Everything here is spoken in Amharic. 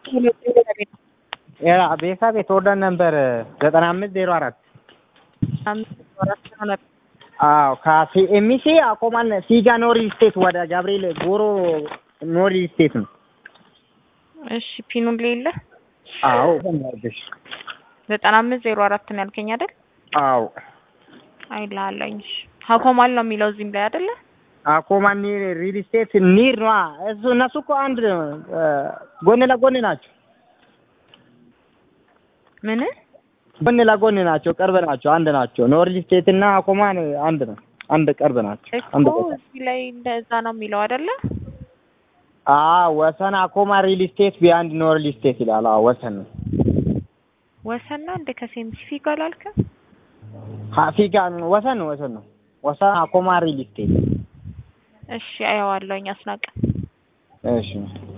ያ ቤት ወርደን ነበር 9504 አዎ ከሲኤምሲ አቆማን ሲጋ ኖሪ ስቴት ወደ ገብርኤል ጎሮ ኖሪ ስቴት ነው። እሺ ፒኑን ሌለ አዎ ፈንዳሽ 9504 ነው ያልከኝ አይደል? አዎ አይላለኝ አቆማል ነው የሚለው እዚህም ላይ አይደለ? አቆማን ሪል ስቴት ኒር ነው እነሱ እኮ አንድ ጎን ለጎን ናቸው። ምን ጎን ለጎን ናቸው፣ ቅርብ ናቸው፣ አንድ ናቸው። ኖርዝ ስቴት እና አቆማን አንድ ነው፣ አንድ ቅርብ ናቸው። አንድ እኮ እዚህ ላይ እንደዛ ነው የሚለው አይደለ? ወሰን አቆማ ሪል ስቴት ቢያንድ ኖርዝ ስቴት ይላል። ወሰን ነው ወሰንና እንደ ከሴምሲ ፊጋል አልከ? ፊጋን ወሰን ነው ወሰን አቆማ ሪል ስቴት። እሺ አየዋለሁኝ አስናቀ። እሺ